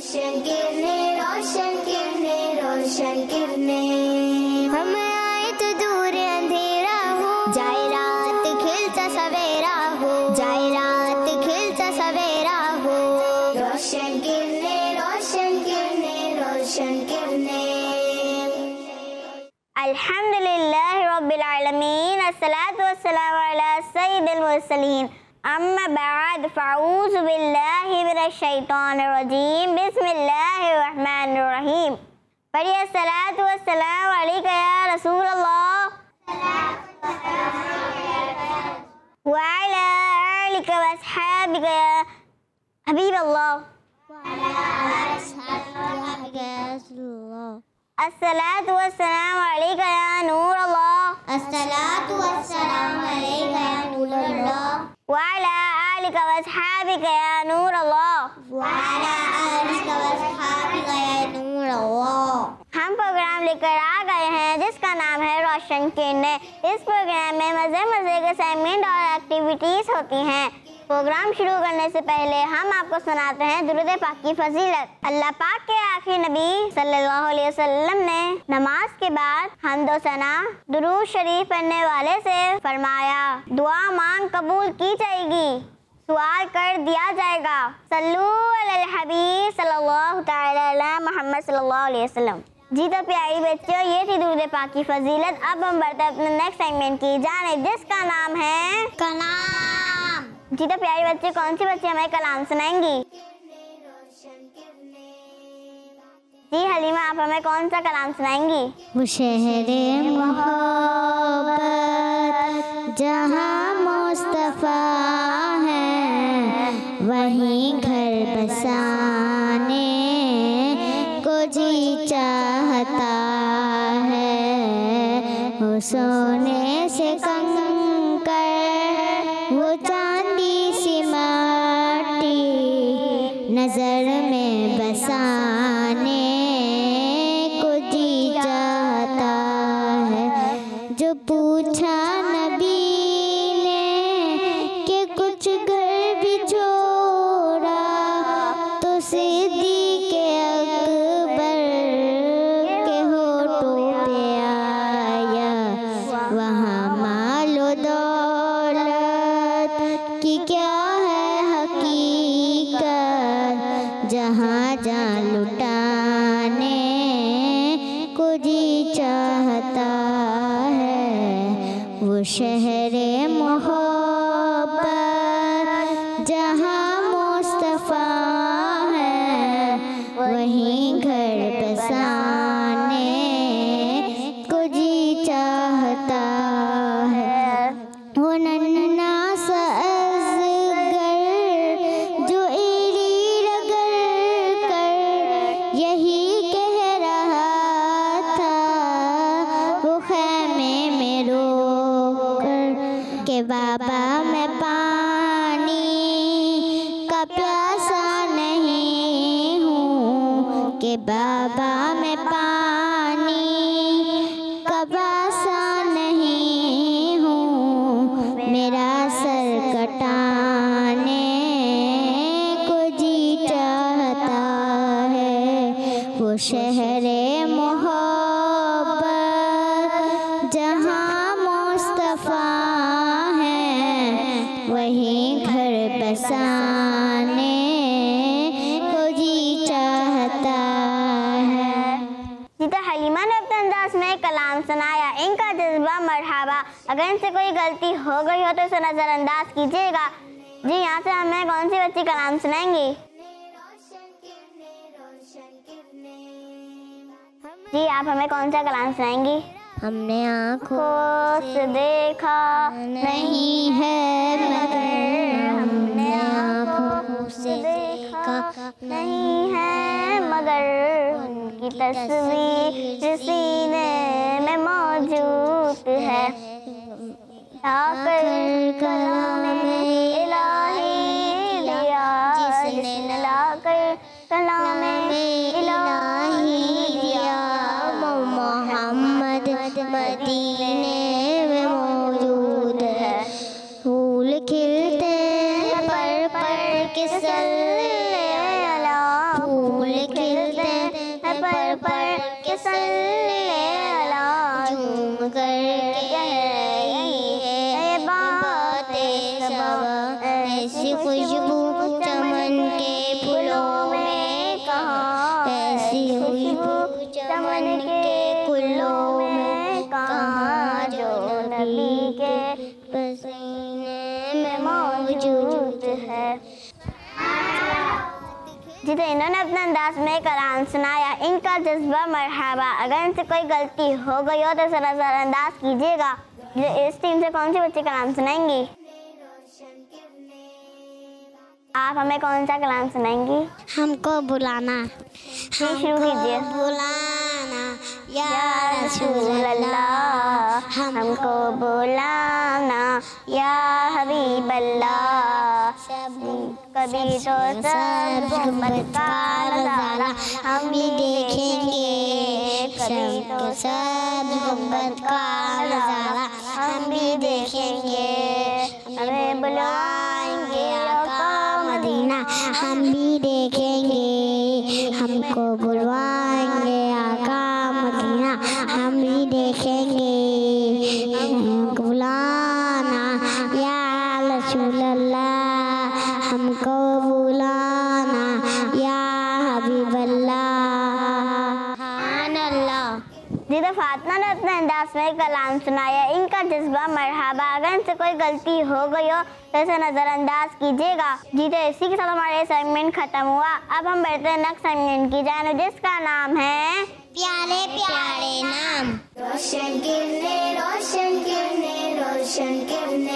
रोशन किरने, रोशन किरने, रोशन किरने, हम आए तो दूर अंधेरा हो, जाए रात खिलता सवेरा हो, जाए रात खिलता सवेरा हो। रोशन किरने, रोशन किरने, रोशन किरने। अल्हम्दुलिल्लाह रब्बिल आलमीन, अस्सलातु वस्सलामु अला सय्यिदिल मुरसलीन, अम्मा बाद, फ़अऊज़ु बिल्लाहि मिनश शैतानिर रजीम, बिस्मिल्लाहिर रहमानिर रहीम। पढ़िए अस्सलातु वस्सलामु अलैका या रसूल अल्लाह व अला आलिका व अस्हाबिका या हबीब अल्लाह। अस्सलातु वस्सलामु अलैका या नूर अल्लाह, अस्सलातु वस्सलामु अलैका या नूर अल्लाह, व अला आलिका व अस्हाबिका या नूर अल्लाह, व अला आलिका व अस्हाबिका या नूर अल्लाह। हम प्रोग्राम लेकर आ गए हैं जिसका नाम है रोशन किरने। इस प्रोग्राम में मज़े मज़े के असाइनमेंट और एक्टिविटीज़ होती हैं। प्रोग्राम शुरू करने से पहले हम आपको सुनाते हैं दुरूद पाक की फजीलत। अल्लाह पाक के आखिरी नबी सल्लल्लाहु अलैहि वसल्लम ने नमाज के बाद हम्द व सना दुरूद शरीफ पढ़ने वाले से फरमाया, दुआ मांग कबूल की जाएगी, सवाल कर दिया जाएगा। सल्लू अलल हबीब सल्लल्लाहु तआला अला मुहम्मद सल्लल्लाहु अलैहि वसल्लम। जी तो प्यारी बच्चों, ये थी दुरूद पाक की फजीलत। अब हम बढ़ते हैं अपने नेक्स्ट सेगमेंट की जानिब जिसका नाम है कलाम। जी तो प्यारे बच्चे, कौन सी बच्ची हमें कलाम सुनाएंगी? जी हलीमा, आप हमें कौन सा कलाम सुनाएंगी? वो शहरे मोहब्बत जहाँ मुस्तफ़ा है, वहीं घर बसाने को जी चाहता है। वो सोने से कंकर, वो चांदी सी माटी, नजर में बसाने को जी चाहता है। जो पूछा नबी ने कि कुछ घर भी छोड़ा, तो सिद्दीक़ अकबर के होठों पे आया, वहाँ मालो दौलत कि क्या है हकीकत, जहाँ जा लुटाने को जी चाहता है। वो शहरे मोहब्बत जहाँ मुस्तफ़ा है, वहीं घर बसाने को जी चाहता है। वो नन्ना सा जो एड़ी रगड़ कर यही कह रहा था, वो खैमे में रोक कर के बाबा मैं पानी का प्यासा नहीं हूँ, के बाबा मैं पानी का प्यासा नहीं हूँ, मेरा सर कटाने को जी चाहता है। वो शहरे मोहब्बत जहाँ मुस्तफ़ा है, वहीं घर बसाने को जी चाहता है। जी तो हलीमा ने अपने अंदाज में कलाम सुनाया, इनका जज्बा मरहबा। अगर इनसे कोई गलती हो गई हो तो इसे नज़रअंदाज कीजिएगा। जी यहाँ से हमें कौन सी बच्ची कलाम सुनाएंगी? जी आप हमें कौन सा कलाम सुनाएंगी? हमने आँखों से देखा नहीं है मगर, हमने आँखों से देखा नहीं है मगर, उनकी तस्वीर सीने में मौजूद है। आकर कलाम इलाही दिया, जिसने लाकर कलाम इलाही दिया, मोहम्मद मदीने में मौजूद है। फूल खिलते पर के सल्ले अला, फूल पर के सल्ले अला झूम कर यही है बातें सब। ऐसी खुशबू चमन के फूलों में कहाँ, ऐसी खुशबू चमन के फूलों में कहाँ, जो नबी के पसीने में मौजूद है। जी तो इन्होंने अपने अंदाज में कलाम सुनाया, इनका जज्बा मरहबा। अगर इनसे कोई गलती हो गई हो तो इसे नजरअंदाज कीजिएगा। इस टीम से कौन सी बच्ची कलाम सुनाएंगी? आप हमें कौन सा कलाम सुनाएंगी? हमको बुलाना, शुरू कीजिए। बुलाना या रसूल अल्लाह, हमको बुलाना या हबीब अल्लाह। कभी तो सब गुंबद का नजारा हम भी देखेंगे, कभी तो सब गुंबद का नजारा हम भी देखेंगे। हमें बुलाएंगे आका मदीना हम भी देखेंगे, हमको बुलवाएंगे आका मदीना हम भी देखेंगे। हमको बुलाना या रसूल अल्लाह, हमको बुलाना या हबीब अल्लाह। सुभान अल्लाह। जी तो फातिमा ने अपने अंदाज में कलाम सुनाया, इनका जज्बा मरहबा। अगर इनसे कोई गलती हो गई हो तो इसे नज़रअंदाज कीजिएगा। जी तो इसी के साथ हमारे सेगमेंट खत्म हुआ। अब हम बढ़ते हैं नेक्स्ट सेगमेंट की जाने, जिसका नाम है प्यारे प्यारे नाम। रोशन किरने, रोशन किरने, रोशन किरने।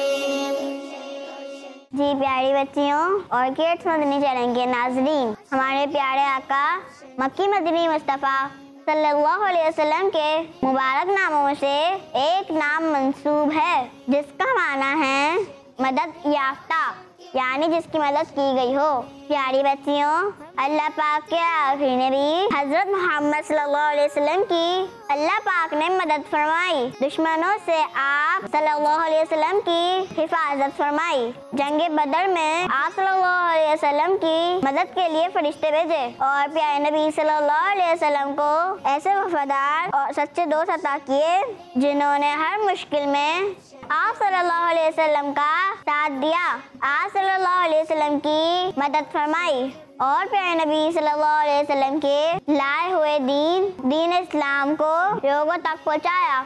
जी प्यारी बच्चियों और किड्स मदनी चैनल के नाजरीन, हमारे प्यारे आका मक्की मदनी मुस्तफ़ा सल्लल्लाहु अलैहि वसल्लम के मुबारक नामों से एक नाम मंसूब है, जिसका माना है मदद याफ्ता, यानी जिसकी मदद की गई हो। प्यारी बच्चियों, अल्लाह पाक के आखिरी नबी हजरत मोहम्मद सल्लल्लाहु अलैहि वसल्लम की अल्लाह पाक ने मदद फरमाई। दुश्मनों से आप सल्लल्लाहु अलैहि वसल्लम की हिफाजत फरमाई। जंगे बदर में आप सल्लल्लाहु अलैहि वसल्लम की मदद के लिए फरिश्ते भेजे और प्यारे नबी सल्लल्लाहु अलैहि वसल्लम को ऐसे वफादार और सच्चे दोस्त अता किए, जिन्होंने हर मुश्किल में आप सल्लल्लाहु अलैहि वसल्लम का साथ दिया, आप सल्लल्लाहु अलैहि वसल्लम की मदद फरमाई और प्यारे नबी सल्लल्लाहु अलैहि वसल्लम के लाए हुए दीन इस्लाम को लोगों तक पहुंचाया।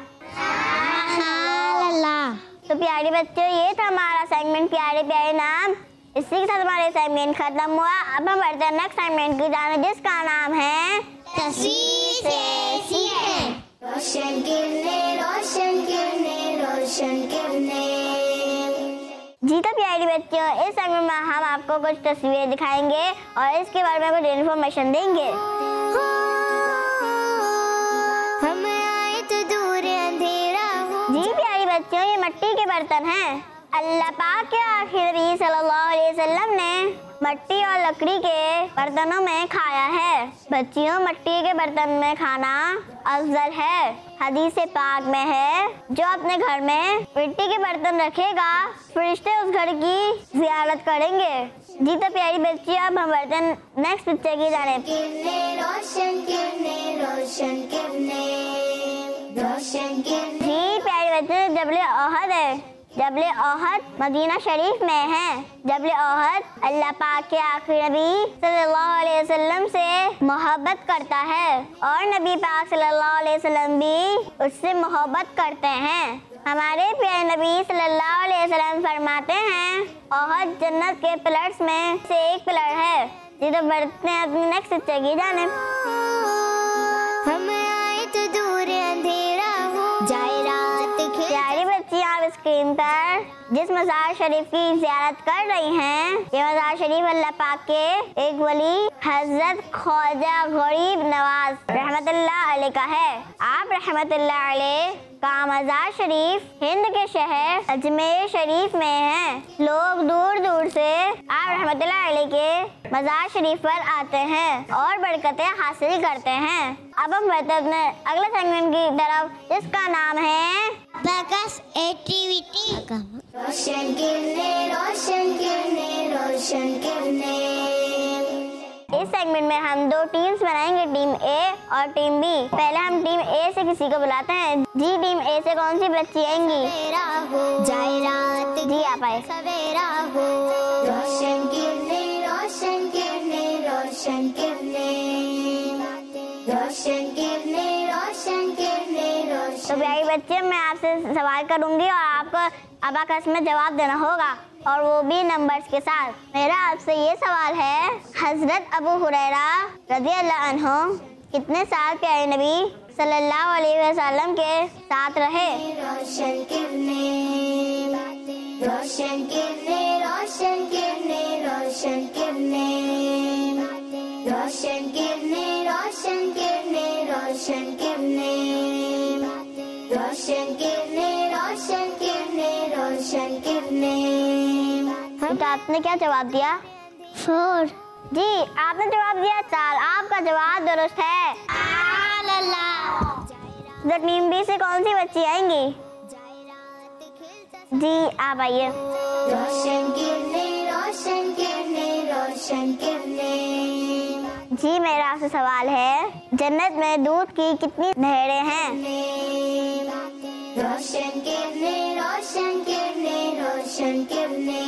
तो प्यारे बच्चों, ये था हमारा सेगमेंट प्यारे प्यारे नाम। इसी के साथ हमारे सेगमेंट खत्म हुआ। अब हम बढ़ते हैं नेक्स्ट सेगमेंट की जाने, जिसका नाम है तस्वीर से सीखें। रोशन किरने, रोशन किरने, रोशन किरने। जी तो प्यारी बच्चों, इस सेगमेंट में हम आपको कुछ तस्वीरें दिखाएंगे और इसके बारे में कुछ इन्फॉर्मेशन देंगे। हम आए तो दूर अंधेरा हो। जी प्यारी बच्चों, ये मिट्टी के बर्तन हैं। अल्लाह पाक के आखिरी नबी सल्लल्लाहु अलैहि वसल्लम ने मिट्टी और लकड़ी के बर्तनों में खाया है। बच्चियों, मिट्टी के बर्तन में खाना अफजल है। हदीस पाक में है, जो अपने घर में मिट्टी के बर्तन रखेगा, फरिश्ते उस घर की जियारत करेंगे। जी तो प्यारी बच्चियों, अब हम बढ़ते हैं नेक्स्ट पिक्चर की जानिब। रोशन किरने, रोशन किरने, रोशन किरने। जी प्यारी बच्चियों, जबले ओहद है। जबले ओहद मदीना शरीफ में है। जबले ओहद अल्लाह पाक के आखिरी नबी सल्लल्लाहु अलैहि वसल्लम से मोहब्बत करता है और नबी पाक सल्लल्लाहु अलैहि वसल्लम भी उससे मोहब्बत करते हैं। हमारे प्यारे नबी सल्लल्लाहु अलैहि वसल्लम फरमाते हैं, ओहद जन्नत के पिलर्स में से एक पिलर है। जी तो बढ़ते हैं अपनी नेक्स्ट पिक्चर की जानिब। हम आए तो दूर अंधेरा हो जाए रात खिल। प्यारी बच्ची, आप स्क्रीन पर जिस मज़ार शरीफ की ज़ियारत कर रही हैं, ये मज़ार शरीफ अल्लाह पाक के एक वली हज़रत ख्वाजा गरीब नवाज रहमतुल्लाह अलैह का है। आप रहमतुल्लाह अलैह का मज़ार शरीफ हिंद के शहर अजमेर शरीफ में है। लोग दूर दूर से आप रहमतुल्लाह अलैह के मज़ार शरीफ पर आते हैं और बरकतें हासिल करते हैं। अब हम बढ़ते हैं अपने अगले सेगमेंट की तरफ, जिसका नाम है बकस एक्टिविटी। रोशन किरने, रोशन किरने, रोशन किरने। इस सेगमेंट में हम दो टीम्स बनाएंगे, टीम ए और टीम बी। पहले हम टीम ए से किसी को बुलाते हैं। जी, टीम ए से कौन सी बच्ची आएंगी? सवेरा हो जाए रात, जी आप आए। सवेरा हो, रोशन किरने, रोशन किरने, रोशन किरने, रोशन किरने, रोशन किरने, तो रोशन। प्यारी बच्चे, मैं आपसे सवाल करूंगी और आपको अबाकस में जवाब देना होगा, और वो भी नंबर्स के साथ। मेरा आपसे ये सवाल है, हजरत अबू हुरैरा रज़ियल्लाहु अन्हु कितने साल प्यारे नबी सल्लल्लाहु अलैहि वसल्लम के साथ रहे? रोशन किरने, रोशन किरने, रोशन किरने, रोशन किरने, रोशन किरने, रोशन किरने, रोशन किरने, रोशन किरने, रोशन किरने, रोशन किरने। तो आपने क्या जवाब दिया? 4। जी, आपने जवाब दिया 4। आपका जवाब दुरुस्त है। तो टीम बी से कौन सी बच्ची आएंगी? जी आप आइए। रोशन किरने, रोशन किरने, रोशन किरने। जी, मेरा आपसे सवाल है, जन्नत में दूध की कितनी नहरें हैं? रोशन किरने, रोशन किरने, रोशन किरने,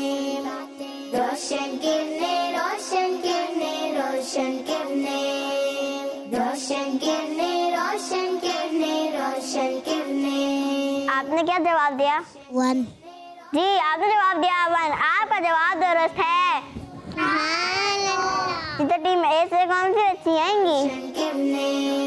रोशन किरने, रोशन किरने, रोशन किरने, रोशन किरने, रोशन किरने, रोशन किरने। आपने क्या जवाब दिया? 1। जी, आपने जवाब दिया 1। आपका जवाब दुरुस्त है। तो टीम ए से कौन सी बच्ची आएंगी? रोशन किरने,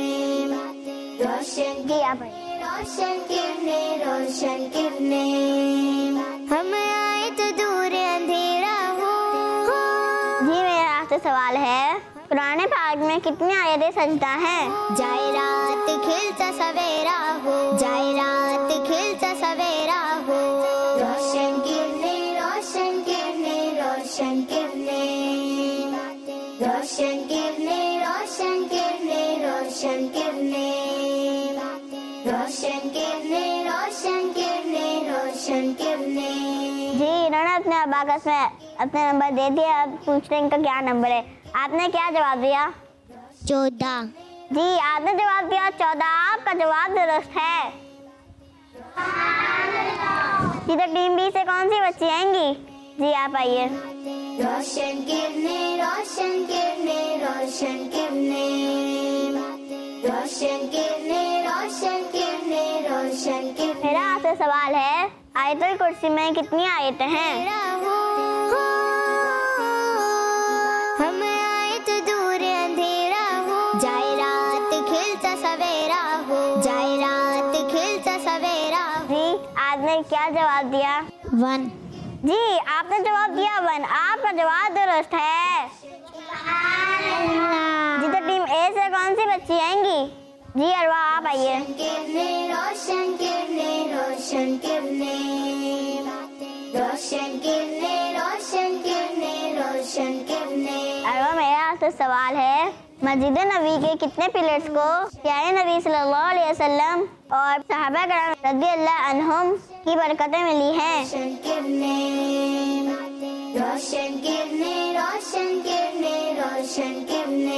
रोशन जी आप आइए। रोशन किरने, रोशन किरने। हम आए तो दूर अंधेरा हो। जी, मेरा आपसे सवाल है, कुरान पाक में कितनी आयतें सजदा हैं? जाए रात खिलता सवेरा हो, जाए रात खिलता सवेरा हो। रोशन किरने, रोशन किरने, रोशन किरने, रोशन किरने, रोशन किरने, रोशन किरने, रोशन किरने, रोशन किरने, रोशन किरने। जी, इन्होंने अपने अबाकस में अपने नंबर दे दिए। अब पूछते हैं इनका क्या नंबर है। आपने क्या जवाब दिया? 14। जी, आपने जवाब दिया 14। आपका जवाब दुरुस्त है। जी, तो टीम बी से कौन सी बच्ची आएंगी? जी आप आइए। रोशन किरने, रोशन किरने, रोशन किरने, रोशन किरने, रोशन किरने, रोशन किरने। मेरा आपसे सवाल है, आयतुल कुर्सी में कितनी आयतें हैं? हम आए तो दूर अंधेरा हो, जाए रात खिलता सवेरा हो, जाए रात खिलता सवेरा हो। जी, आपने क्या जवाब दिया? 1। जी, आपने जवाब दिया 1। आपका जवाब दुरुस्त है। जी, तो टीम ए से कौन सी बच्ची आएंगी? जी अरवा आप आइए। किरने, रोशन किरने, रोशन किरने, रोशन किरने, रोशन किरने, रोशन किरने। अरवा, मेरा आपसे सवाल है, मस्जिद नबी के कितने पिलर्स को प्यारे नबी सल्लल्लाहु अलैहि वसल्लम और सहाबा कराम रज़ियल्लाहु अन्हुम की बरकतें मिली हैं? रोशन किरने, रोशन किरने, रोशन किरने, रोशन किरने,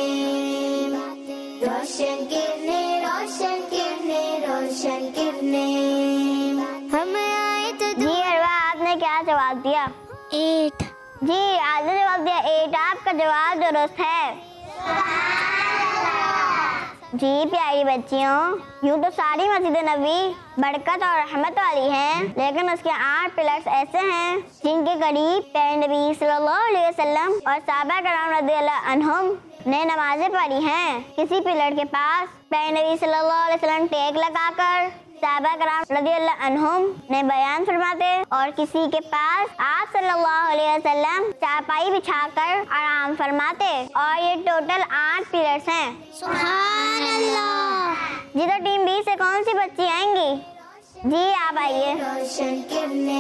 रोशन किरने, रोशन किरने, रोशन किरने। हम आए तो जी अरवा, आपने क्या जवाब दिया? 8। जी, आपने जवाब दिया 8। आपका जवाब दुरुस्त है। जी प्यारी बच्चियों, यूँ तो सारी मस्जिद नबी बरकत और रहमत वाली हैं, लेकिन उसके 8 पिलर्स ऐसे हैं जिनके करीब प्यारे नबी सल्लल्लाहु अलैहि वसल्लम और सहाबा कराम रज़ियल्लाहु अन्हुम ने नमाजें पढ़ी हैं। किसी पिलर के पास प्यारे नबी सल्लल्लाहु अलैहि वसल्लम टेक लगाकर सहाबा कराम रज़ियल्लाहु अन्हुम ने बयान फरमाते, और किसी के पास आप सल्लल्लाहु अलैहि वसल्लम चारपाई बिछाकर आराम फरमाते। और ये टोटल 8 पिलर्स हैं। सुभान अल्लाह। जी, तो टीम बी से कौन सी बच्ची आएंगी? जी आप आइए। रोशन किरने,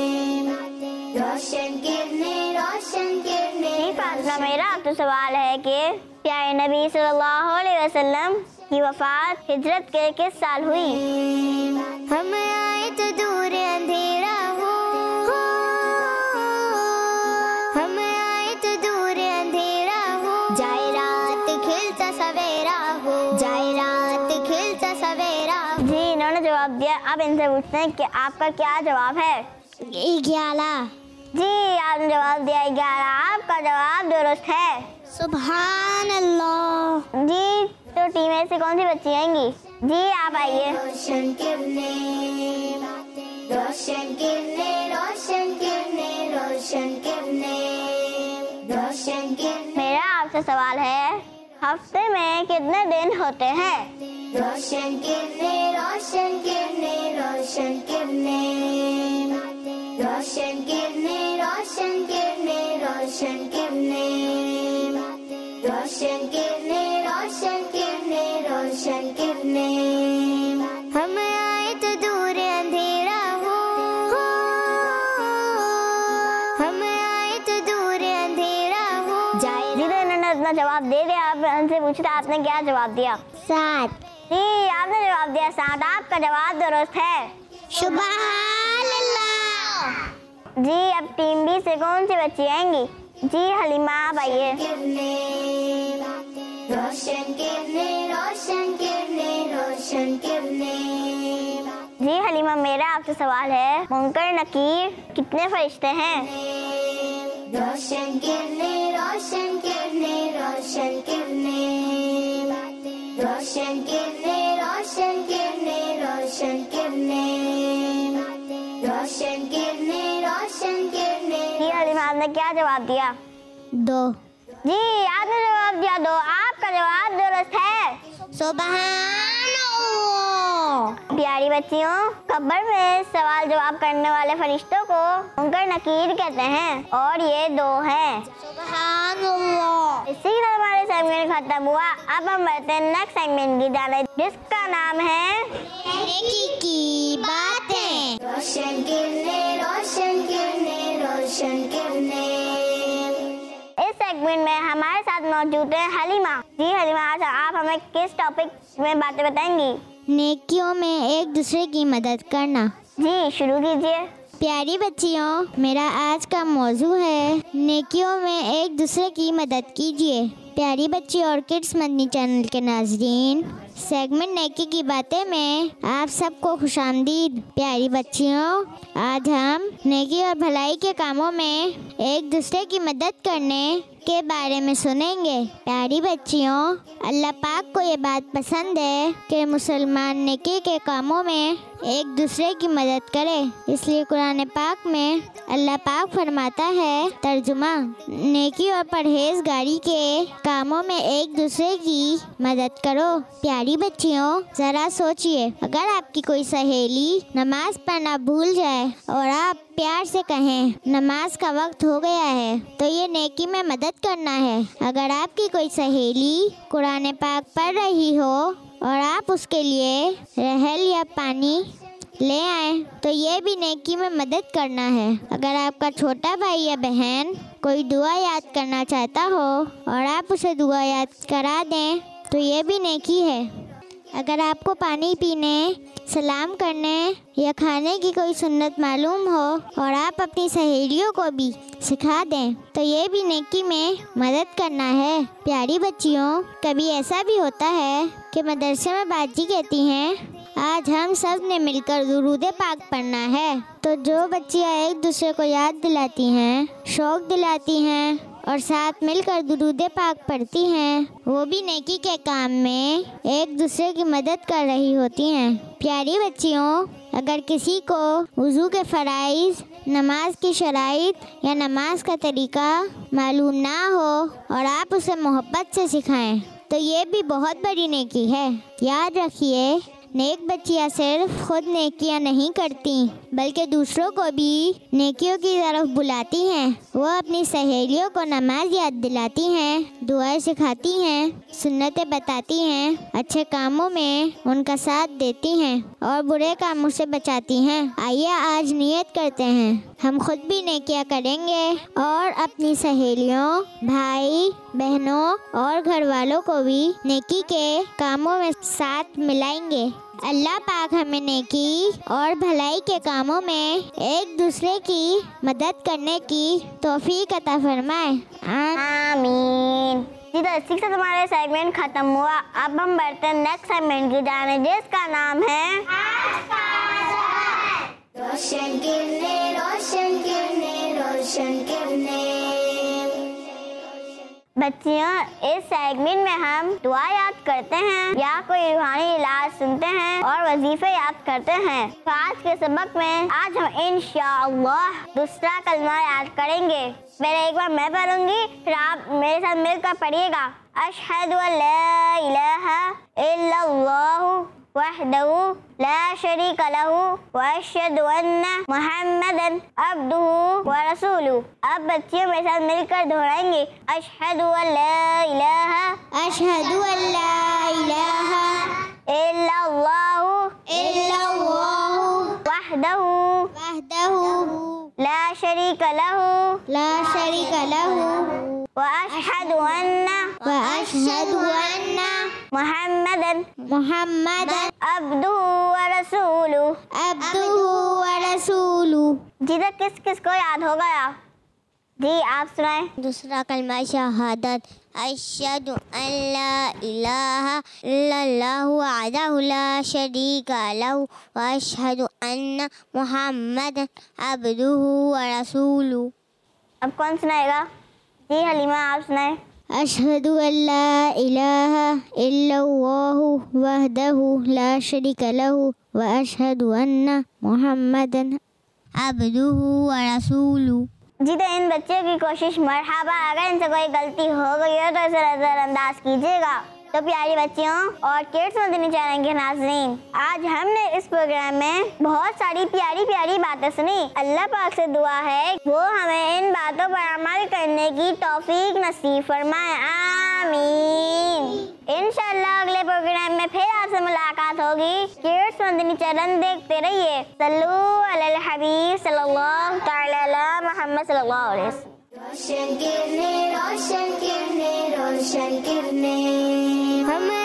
रोशन किरने, रोशन किरने। जी फातिमा, मेरा आपसे सवाल है कि प्यारे नबी सल्लल्लाहु अलैहि वसल्लम की वफात हिजरत के किस साल हुई? हम आए तो दूर अंधेरा हो, हम आए तो दूर अंधेरा हो, रात खिलता सवेरा हो, जाए रात खिलता सवेरा हो। जी इन्होंने जवाब दिया। अब इनसे पूछते हैं कि आपका क्या जवाब है। 11। जी आपने जवाब दिया 11। आपका जवाब दुरुस्त है। सुभान अल्लाह। जी तो टीम ए से कौन सी बच्ची आएंगी? जी आप आइए। रोशन किरणें, रोशन किरणें, रोशन किरणें, रोशन किरणें, रोशन किरणें। मेरा आपसे सवाल है, हफ्ते में कितने दिन होते हैं? रोशन किरणें, रोशन किरणें, रोशन किरणें, रोशन किरणें, रोशन किरणें, रोशन किरणें, रोशन किरणें, रोशन किरणें, रोशन किरणें। हम आए तो दूर अंधेरा हो, हम आए तो दूर अंधेरा हो, जाए। जी तो इन्होंने अपना जवाब दे दिया। आप उनसे पूछा आपने क्या जवाब दिया? 7। जी आपने जवाब दिया 7। आपका जवाब दुरुस्त है। सुभान अल्लाह। जी अब टीम बी से कौन सी बच्ची आएंगी? जी हलीमा आप आइए। रोशन किरणें, रोशन किरणें, रोशन किरणें। जी हलीमा मेरा आपसे सवाल है, मुनकर नकीर कितने फरिश्ते हैं? रोशन किरणें, रोशन किरणें, रोशन किरणें, रोशन किरणें, रोशन किरणें, रोशन किरणें, रोशन किरणें, रोशन किरणें। जी हलीमा आपने क्या जवाब दिया? 2। जी आपने जवाब दिया 2। आपका जवाब दुरुस्त है। सुभान अल्लाह। प्यारी बच्चियों, कब्र में सवाल जवाब करने वाले फरिश्तों को मुनकर नकीर कहते हैं और ये 2 हैं। सुभान अल्लाह। इसी के साथ हमारे सेगमेंट खत्म हुआ। अब हम बढ़ते हैं नेक्स्ट सेगमेंट की जाने, जिसका नाम है नेकी की बातें। रोशन किरणें, रोशन किरणें, रोशन किरणें। इस सेगमेंट में हमारे साथ मौजूद है हलीमा। जी हलीमा आज आप हमें किस टॉपिक में बातें बताएंगी? नेकियों में एक दूसरे की मदद करना। जी शुरू कीजिए। प्यारी बच्चियों, मेरा आज का मौजू है नेकियों में एक दूसरे की मदद कीजिए। प्यारी बच्ची और किड्स मदनी चैनल के नाजरीन, सेगमेंट नेकी की बातें में आप सबको खुशामदीद। प्यारी बच्चियों, आज हम नेकी और भलाई के कामों में एक दूसरे की मदद करने के बारे में सुनेंगे। प्यारी बच्चियों, अल्लाह पाक को ये बात पसंद है कि मुसलमान नेकी के कामों में एक दूसरे की मदद करे। इसलिए कुरान पाक में अल्लाह पाक फरमाता है, तर्जुमा, नेकी और परहेजगारी के कामों में एक दूसरे की मदद करो। प्यारी बच्चियों, जरा सोचिए, अगर आपकी कोई सहेली नमाज पढ़ना भूल जाए और आप प्यार से कहें नमाज का वक्त हो गया है, तो ये नेकी में मदद करना है। अगर आपकी कोई सहेली कुरान पाक पढ़ रही हो और आप उसके लिए रहल या पानी ले आए, तो ये भी नेकी में मदद करना है। अगर आपका छोटा भाई या बहन कोई दुआ याद करना चाहता हो और आप उसे दुआ याद करा दें, तो ये भी नेकी है। अगर आपको पानी पीने, सलाम करने या खाने की कोई सुन्नत मालूम हो और आप अपनी सहेलियों को भी सिखा दें, तो ये भी नेकी में मदद करना है। प्यारी बच्चियों, कभी ऐसा भी होता है कि मदरसे में बाजी कहती हैं, आज हम सब ने मिलकर दुरूद पाक पढ़ना है। तो जो बच्चियाँ एक दूसरे को याद दिलाती हैं, शौक दिलाती हैं और साथ मिलकर दुरूद पाक पढ़ती हैं, वो भी नेकी के काम में एक दूसरे की मदद कर रही होती हैं। प्यारी बच्चियों, अगर किसी को वुज़ू के फ़राइज़, नमाज की शराइत या नमाज का तरीका मालूम ना हो और आप उसे मोहब्बत से सिखाएं, तो ये भी बहुत बड़ी नेकी है। याद रखिए, नेक बच्चियाँ सिर्फ खुद नेकियाँ नहीं करती, बल्कि दूसरों को भी नेकियों की तरफ बुलाती हैं। वो अपनी सहेलियों को नमाज याद दिलाती हैं, दुआएं सिखाती हैं, सुन्नतें बताती हैं, अच्छे कामों में उनका साथ देती हैं और बुरे कामों से बचाती हैं। आइए आज नियत करते हैं, हम खुद भी नेकियाँ करेंगे और अपनी सहेलियों, भाई बहनों और घर वालों को भी नेकी के कामों में साथ मिलाएंगे। अल्लाह पाक हमें नेकी और भलाई के कामों में एक दूसरे की मदद करने की तौफीक अता फरमाए। आमीन। जी तो इसी से हमारा सेगमेंट खत्म हुआ। अब हम बढ़ते हैं नेक्स्ट सेगमेंट की जाने, जिसका नाम है रोशन किरणें, रोशन किरणें, रोशन किरणें। बच्चियों, इस सेगमेंट में हम दुआ याद करते हैं या कोई रूहानी इलाज सुनते हैं और वजीफे याद करते हैं। तो आज के सबक में आज हम इंशाअल्लाह दूसरा कलमा याद करेंगे। पहले एक बार मैं पढ़ूंगी, फिर आप मेरे साथ मिलकर पढ़िएगा। अशहदु अल्ला इलाहा इल्लल्लाहु वहदहु ला शरीका लहू व अशहदु अन्ना मुहम्मदन अब्दुहु व रसूलुहु। अब बच्चियों मेरे साथ मिलकर दोहराएंगे। अशहदु अल्ला इलाहा इल्लल्लाहु वहदहु ला शरीका लहू व अशहदु अन्ना मुहम्मदन अब्दुहु व रसूलुहु। जी तो किस किस को याद हो गया? जी आप सुनाएं। दूसरा कलमा शहादत, अशहदु अल्ला इलाहा इल्लल्लाहु वहदहु ला शरीका लहू व अशहदु अन्ना मुहम्मदन अब्दुहु व रसूलुहु। अब कौन सुनाएगा? जी हलीमा आप सुनाएं। अशहदु अल्ला इलाहा इल्लल्लाहु वहदहु ला शरीका लहू व अशहदु अन्ना मुहम्मदन अब्दुहु व रसूलुहु। जी तो इन बच्चों की कोशिश मरहबा। अगर इनसे कोई गलती हो गई है तो इसे नजरअंदाज कीजिएगा। तो प्यारी बच्चियों और किड्स मदनी चैनल के नाज़रीन, आज हमने इस प्रोग्राम में बहुत सारी प्यारी प्यारी बातें सुनी। अल्लाह पाक से दुआ है वो हमें इन बातों पर अमल करने की तौफीक नसीब फरमाए, आमीन। इंशाअल्लाह अगले प्रोग्राम में फिर आपसे मुलाकात होगी। किड्स मदनी चैनल देखते रहिए। सल्लू अलल हबीब सल्लल्लाहु तआला अला मुहम्मद सल्लल्लाहु अलैहि वसल्लम। रोशन किरणें, रोशन किरणें, रोशन किरणें। हम